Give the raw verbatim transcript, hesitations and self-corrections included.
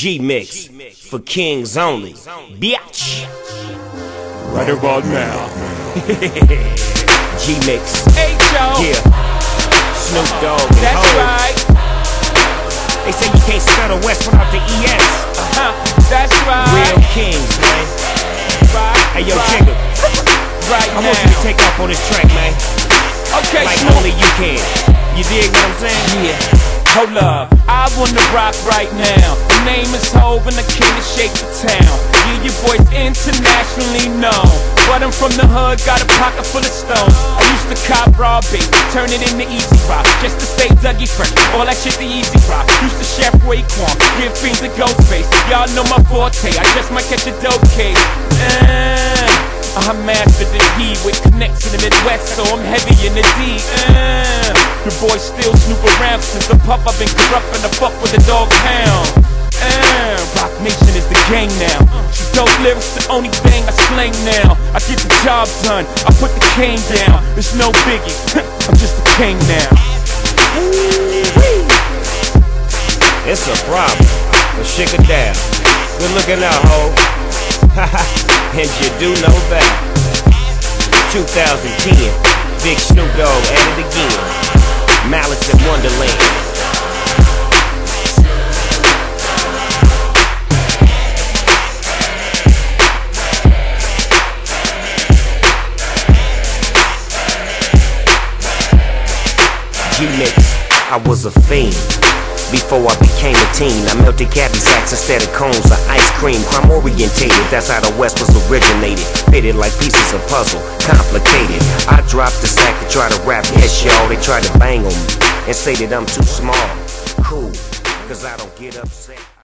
G-Mix for kings only, bitch. Right about now. G-Mix. Hey, Joe. Yeah. Snoop Dogg and That's Hov. right. They say you can't spell the West without the E S. Uh-huh. That's right. Real kings, man. Right. Hey, yo, right. Jigga. Right I now. want you to take off on this track, man. Okay, Like Snoop. only you can. You dig what I'm saying? Yeah. Hold up, I wanna rock right now. The name is Hov and I came to shake the town. Yeah, your boy's internationally known, but I'm from the hood, got a pocket full of stones. I used to cop raw bait, turn it into easy rock, just to stay Dougie fresh. All that shit the easy rock. Used to chef Raekwon, give fiends a ghost face. Y'all know my forte, I just might catch a dope case. Uh, I mastered the heat with connects in the Midwest, so I'm heavy in the D. Uh, your boy still snoop around since the pup. I've been corrupting the fuck with the dog pound. Uh, Rock Nation is the gang now. So dope lyrics the only thing I slang now. I get the job done, I put the cane down. It's no biggie, I'm just a king now. It's a problem, but shake it down. Good looking out, Hov. And you do know that. twenty ten, Big Snoop Dogg at it again. Malice in Wonderland. G-Mix, I was a fiend before I became a teen. I melted cabbie sacks instead of cones of ice cream. Crime orientated, that's how the West was originated. Fitted like pieces of puzzle, complicated. I dropped the sack to try to rap, yes y'all. They try to bang on me and say that I'm too small. Cool, cause I don't get upset.